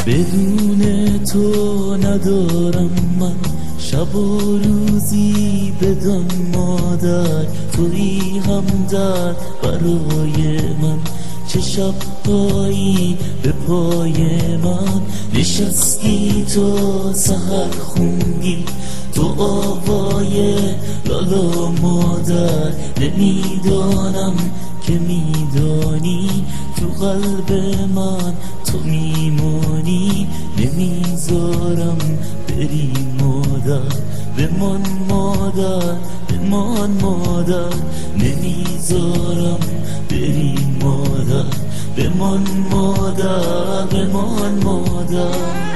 بدون تو ندارم من شب و روزی، بدان مادر تویی همدرد برای من. چه شب‌هایی به پای من نشستی تو سحر خوندی دعاهای لالا مادر. نمیدانم که میدانی تو قلب من تو میمانی. نمیذارم بری مادر، بمان مادر، بمان مادر. نمیذارم بری مادر، بمان مادر، بمان مادر.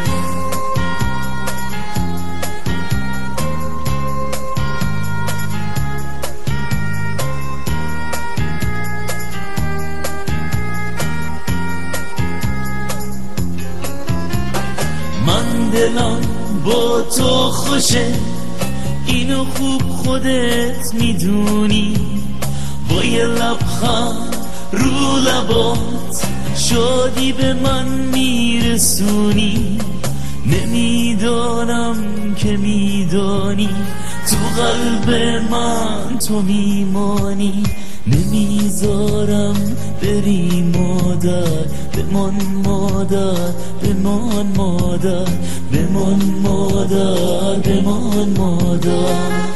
من دلم با تو خوشه، اینو خوب خودت میدونی. با یه لبخند رو لبات شادی به من میرسونی. نمیدانم که میدانی تو قلب من تو میمانی. نمیذارم بری مادر، بمان مادر، بمان مادر، بمان مادر، بمان مادر.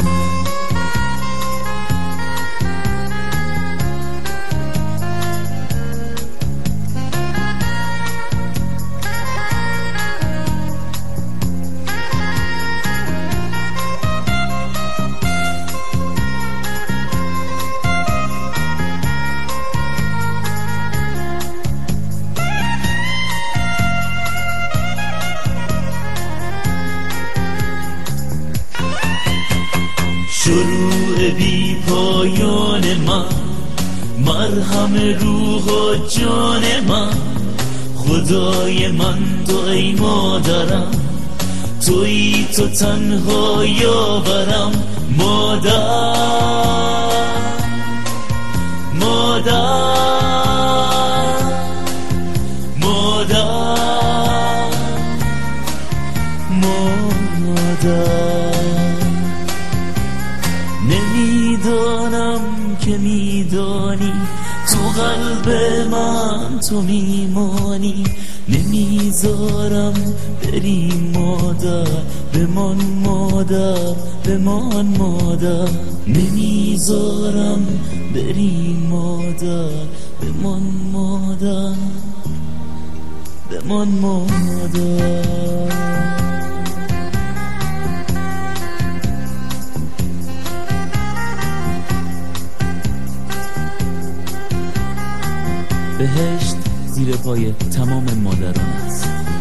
شروع بی پایان من، مرهم روح و جان من. خدای من تو ای مادرم، تویی تو تنها یاورم. مادر مادر مادر مادر. نمیدانم که میدانی تو قلب من تو میمانی. نمیذارم بری مادر، بمان مادر، بمان مادر. نمیذارم بری مادر، بمان مادر، بمان مادر. بهشت زیر پای تمام مادران است.